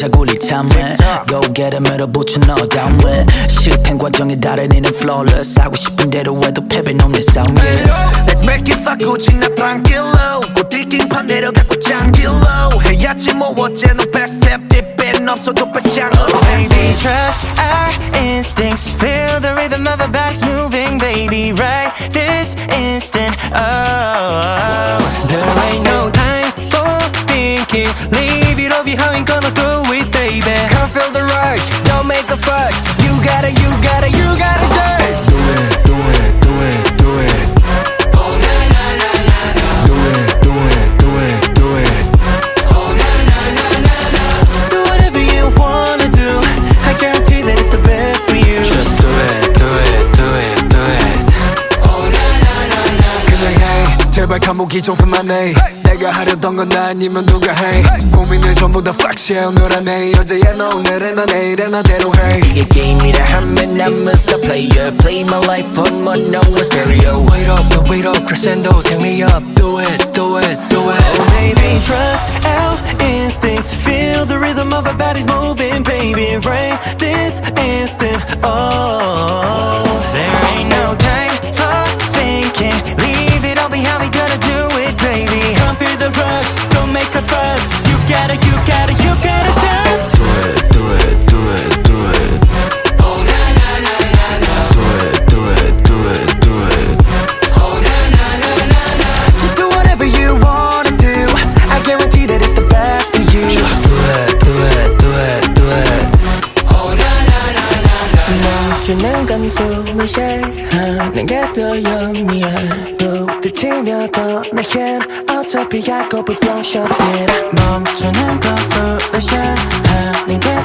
살짝 울릴 참해 Go get it 밀어붙여 너 다음 왜 실패 과정에 달인이는 flawless 하고 싶은 대로 해도 패배는 없는 싸움 Let's make it fuck 지나 tranquilo 꽃들กิ่판 내려가고 장길로 해야지 뭐 어째 너 best step 뒷배는 없어도 배짱으로 Baby trust our instincts feel the rhythm of our bodies moving baby right this instant oh there ain't no time for thinking leave it all behind gonna do it baby Come feel the rush don't make a fuss you gotta dance Do it, do it, do it, do it oh na na na na na Do it, do it, do it, do it oh na na na na na just do whatever you wanna do I guarantee that it's the best for you Just do it, do it, do it, do it oh na na na na 그냥 해 제발 감옥이 좀 그만해 내가 하려던 건 나 아니면 누가 해 고민을 전부 다 fuck shit 오늘 안해 어제야 너 오늘은 너 내일은 나대로 해 이게 게임이라 하면 I'm a star player Play my life on my number stereo Wait up, crescendo Take me up, do it, do it, do it oh baby trust our instincts feel the rhythm of our bodies moving baby right this instant oh there ain't no time for thinking leave it all behind we gotta do it baby come feel the rush don't make a fuss you gotta just Do it, do it, do it, do it oh na na na na na Do it, do it, do it, do it oh na na na na na just do whatever you wanna do I guarantee that it's the best for you Just do it, do it, do it, do it oh na na na na na 멈추는 건 foolish 하는 게 더 영리해 부딪히며 떠나긴 어차피 약고 불평 멈추는 건 foolish 하는 게